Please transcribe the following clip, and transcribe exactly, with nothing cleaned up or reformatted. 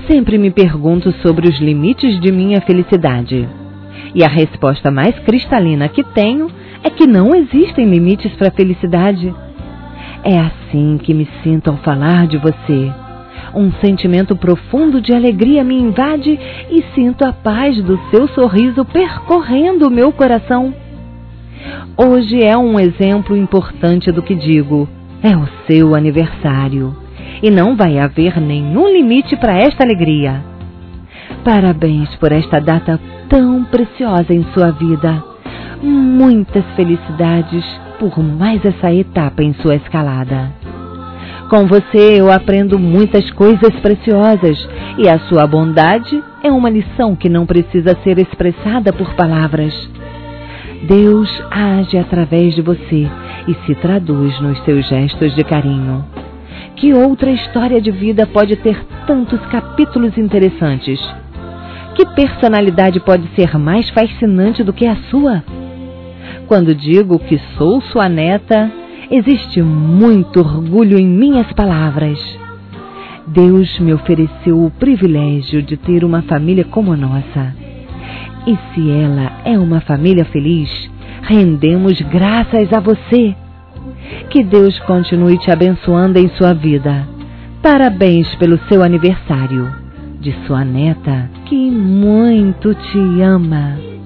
Sempre me pergunto sobre os limites de minha felicidade. E a resposta mais cristalina que tenho é que não existem limites para a felicidade. É assim que me sinto ao falar de você. Um sentimento profundo de alegria me invade e sinto a paz do seu sorriso percorrendo o meu coração. Hoje é um exemplo importante do que digo. É o seu aniversário. E não vai haver nenhum limite para esta alegria. Parabéns por esta data tão preciosa em sua vida. Muitas felicidades por mais essa etapa em sua escalada. Com você eu aprendo muitas coisas preciosas e a sua bondade é uma lição que não precisa ser expressada por palavras. Deus age através de você e se traduz nos seus gestos de carinho. Que outra história de vida pode ter tantos capítulos interessantes? Que personalidade pode ser mais fascinante do que a sua? Quando digo que sou sua neta, existe muito orgulho em minhas palavras. Deus me ofereceu o privilégio de ter uma família como a nossa. E se ela é uma família feliz, rendemos graças a você. Que Deus continue te abençoando em sua vida. Parabéns pelo seu aniversário. De sua neta, que muito te ama.